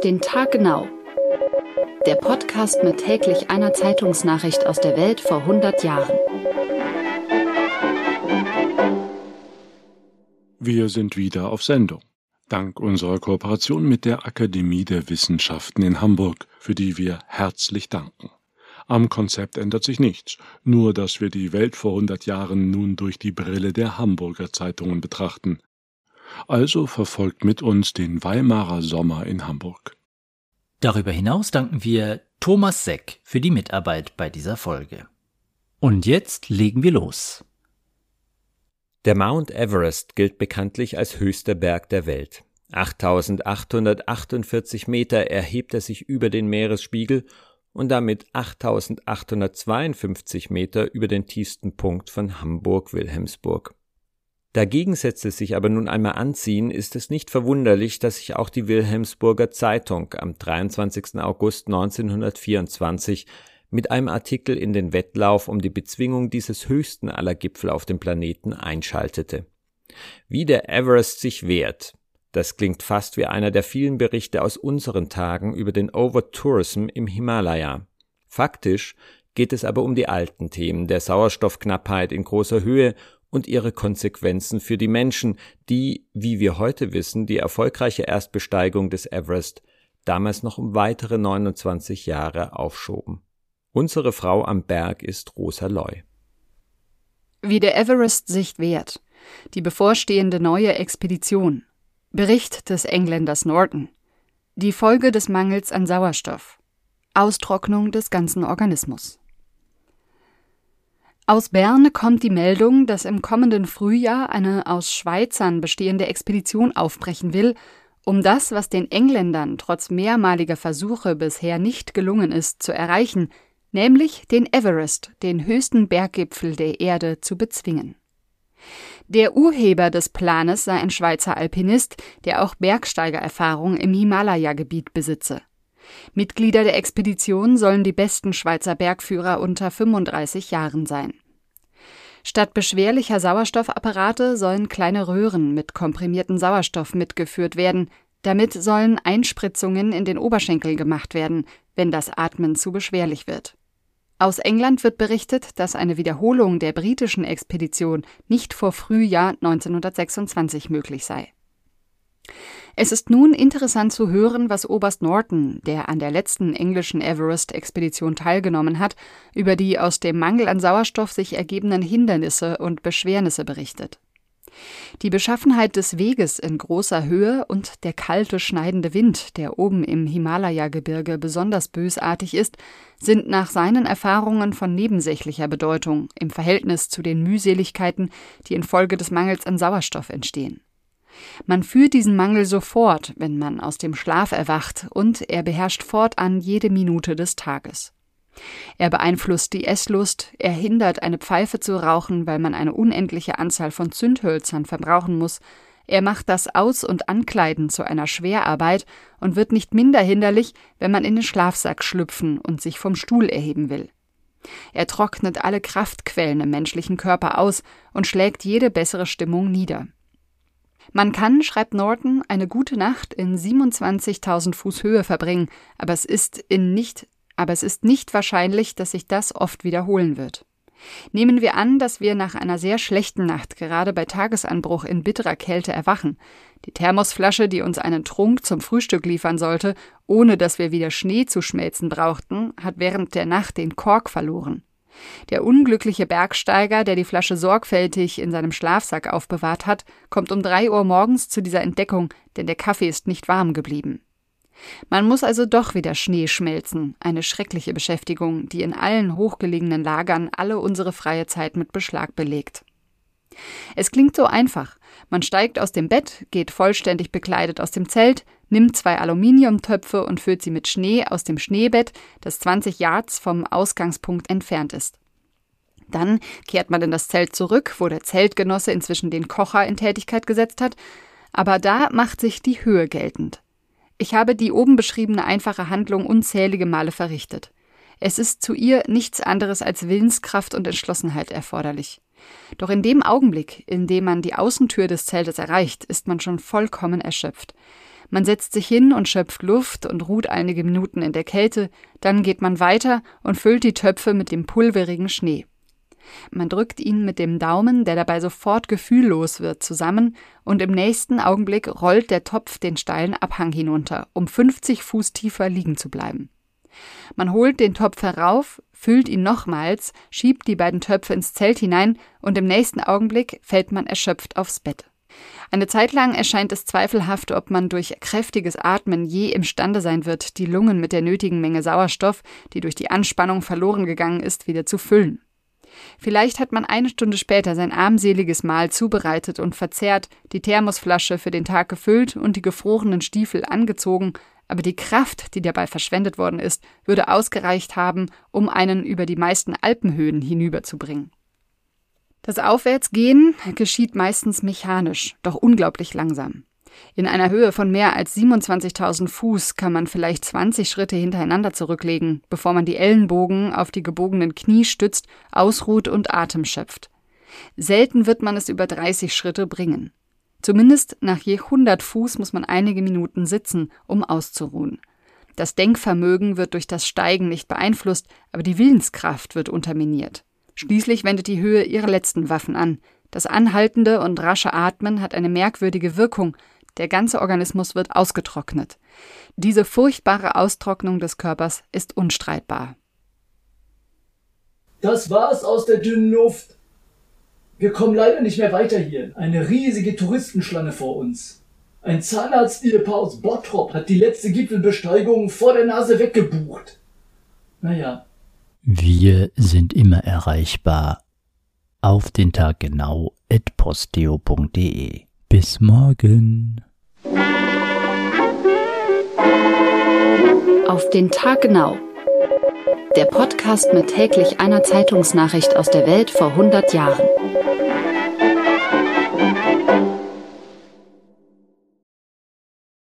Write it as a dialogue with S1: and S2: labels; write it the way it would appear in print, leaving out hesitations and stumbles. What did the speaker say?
S1: Auf den Tag genau. Der Podcast mit täglich einer Zeitungsnachricht aus der Welt vor 100 Jahren.
S2: Wir sind wieder auf Sendung. Dank unserer Kooperation mit der Akademie der Wissenschaften in Hamburg, für die wir herzlich danken. Am Konzept ändert sich nichts, nur dass wir die Welt vor 100 Jahren nun durch die Brille der Hamburger Zeitungen betrachten. Also verfolgt mit uns den Weimarer Sommer in Hamburg.
S3: Darüber hinaus danken wir Thomas Seck für die Mitarbeit bei dieser Folge. Und jetzt legen wir los.
S4: Der Mount Everest gilt bekanntlich als höchster Berg der Welt. 8.848 Meter erhebt er sich über den Meeresspiegel und damit 8.852 Meter über den tiefsten Punkt von Hamburg-Wilhelmsburg. Da Gegensätze sich aber nun einmal anziehen, ist es nicht verwunderlich, dass sich auch die Wilhelmsburger Zeitung am 23. August 1924 mit einem Artikel in den Wettlauf um die Bezwingung dieses höchsten aller Gipfel auf dem Planeten einschaltete. Wie der Everest sich wehrt, das klingt fast wie einer der vielen Berichte aus unseren Tagen über den Overtourism im Himalaya. Faktisch geht es aber um die alten Themen der Sauerstoffknappheit in großer Höhe und ihre Konsequenzen für die Menschen, die, wie wir heute wissen, die erfolgreiche Erstbesteigung des Everest damals noch um weitere 29 Jahre aufschoben. Unsere Frau am Berg ist Rosa Loy.
S1: Wie der Everest sich wehrt. Die bevorstehende neue Expedition. Bericht des Engländers Norton. Die Folge des Mangels an Sauerstoff. Austrocknung des ganzen Organismus. Aus Bern kommt die Meldung, dass im kommenden Frühjahr eine aus Schweizern bestehende Expedition aufbrechen will, um das, was den Engländern trotz mehrmaliger Versuche bisher nicht gelungen ist, zu erreichen, nämlich den Everest, den höchsten Berggipfel der Erde, zu bezwingen. Der Urheber des Planes sei ein Schweizer Alpinist, der auch Bergsteigererfahrung im Himalaya-Gebiet besitze. Mitglieder der Expedition sollen die besten Schweizer Bergführer unter 35 Jahren sein. Statt beschwerlicher Sauerstoffapparate sollen kleine Röhren mit komprimiertem Sauerstoff mitgeführt werden. Damit sollen Einspritzungen in den Oberschenkel gemacht werden, wenn das Atmen zu beschwerlich wird. Aus England wird berichtet, dass eine Wiederholung der britischen Expedition nicht vor Frühjahr 1926 möglich sei. Es ist nun interessant zu hören, was Oberst Norton, der an der letzten englischen Everest-Expedition teilgenommen hat, über die aus dem Mangel an Sauerstoff sich ergebenden Hindernisse und Beschwernisse berichtet. Die Beschaffenheit des Weges in großer Höhe und der kalte, schneidende Wind, der oben im Himalaya-Gebirge besonders bösartig ist, sind nach seinen Erfahrungen von nebensächlicher Bedeutung im Verhältnis zu den Mühseligkeiten, die infolge des Mangels an Sauerstoff entstehen. Man fühlt diesen Mangel sofort, wenn man aus dem Schlaf erwacht, und er beherrscht fortan jede Minute des Tages. Er beeinflusst die Esslust, er hindert, eine Pfeife zu rauchen, weil man eine unendliche Anzahl von Zündhölzern verbrauchen muss. Er macht das Aus- und Ankleiden zu einer Schwerarbeit und wird nicht minder hinderlich, wenn man in den Schlafsack schlüpfen und sich vom Stuhl erheben will. Er trocknet alle Kraftquellen im menschlichen Körper aus und schlägt jede bessere Stimmung nieder. Man kann, schreibt Norton, eine gute Nacht in 27.000 Fuß Höhe verbringen, aber es ist nicht wahrscheinlich, dass sich das oft wiederholen wird. Nehmen wir an, dass wir nach einer sehr schlechten Nacht gerade bei Tagesanbruch in bitterer Kälte erwachen. Die Thermosflasche, die uns einen Trunk zum Frühstück liefern sollte, ohne dass wir wieder Schnee zu schmelzen brauchten, hat während der Nacht den Kork verloren. Der unglückliche Bergsteiger, der die Flasche sorgfältig in seinem Schlafsack aufbewahrt hat, kommt um 3 Uhr morgens zu dieser Entdeckung, denn der Kaffee ist nicht warm geblieben. Man muss also doch wieder Schnee schmelzen, eine schreckliche Beschäftigung, die in allen hochgelegenen Lagern alle unsere freie Zeit mit Beschlag belegt. Es klingt so einfach. Man steigt aus dem Bett, geht vollständig bekleidet aus dem Zelt, nimmt 2 Aluminiumtöpfe und füllt sie mit Schnee aus dem Schneebett, das 20 Yards vom Ausgangspunkt entfernt ist. Dann kehrt man in das Zelt zurück, wo der Zeltgenosse inzwischen den Kocher in Tätigkeit gesetzt hat, aber da macht sich die Höhe geltend. Ich habe die oben beschriebene einfache Handlung unzählige Male verrichtet. Es ist zu ihr nichts anderes als Willenskraft und Entschlossenheit erforderlich. Doch in dem Augenblick, in dem man die Außentür des Zeltes erreicht, ist man schon vollkommen erschöpft. Man setzt sich hin und schöpft Luft und ruht einige Minuten in der Kälte, dann geht man weiter und füllt die Töpfe mit dem pulverigen Schnee. Man drückt ihn mit dem Daumen, der dabei sofort gefühllos wird, zusammen und im nächsten Augenblick rollt der Topf den steilen Abhang hinunter, um 50 Fuß tiefer liegen zu bleiben. Man holt den Topf herauf, füllt ihn nochmals, schiebt die beiden Töpfe ins Zelt hinein und im nächsten Augenblick fällt man erschöpft aufs Bett. Eine Zeit lang erscheint es zweifelhaft, ob man durch kräftiges Atmen je imstande sein wird, die Lungen mit der nötigen Menge Sauerstoff, die durch die Anspannung verloren gegangen ist, wieder zu füllen. Vielleicht hat man eine Stunde später sein armseliges Mahl zubereitet und verzehrt, die Thermosflasche für den Tag gefüllt und die gefrorenen Stiefel angezogen, aber die Kraft, die dabei verschwendet worden ist, würde ausgereicht haben, um einen über die meisten Alpenhöhen hinüberzubringen. Das Aufwärtsgehen geschieht meistens mechanisch, doch unglaublich langsam. In einer Höhe von mehr als 27.000 Fuß kann man vielleicht 20 Schritte hintereinander zurücklegen, bevor man die Ellenbogen auf die gebogenen Knie stützt, ausruht und Atem schöpft. Selten wird man es über 30 Schritte bringen. Zumindest nach je 100 Fuß muss man einige Minuten sitzen, um auszuruhen. Das Denkvermögen wird durch das Steigen nicht beeinflusst, aber die Willenskraft wird unterminiert. Schließlich wendet die Höhe ihre letzten Waffen an. Das anhaltende und rasche Atmen hat eine merkwürdige Wirkung. Der ganze Organismus wird ausgetrocknet. Diese furchtbare Austrocknung des Körpers ist unstreitbar.
S5: Das war's aus der dünnen Luft. Wir kommen leider nicht mehr weiter hier. Eine riesige Touristenschlange vor uns. Ein Zahnarzt-Ehepaar aus Bottrop hat die letzte Gipfelbesteigung vor der Nase weggebucht. Naja.
S3: Wir sind immer erreichbar. Auf den Tag genau @posteo.de. Bis morgen.
S1: Auf den Tag genau. Der Podcast mit täglich einer Zeitungsnachricht aus der Welt vor 100 Jahren.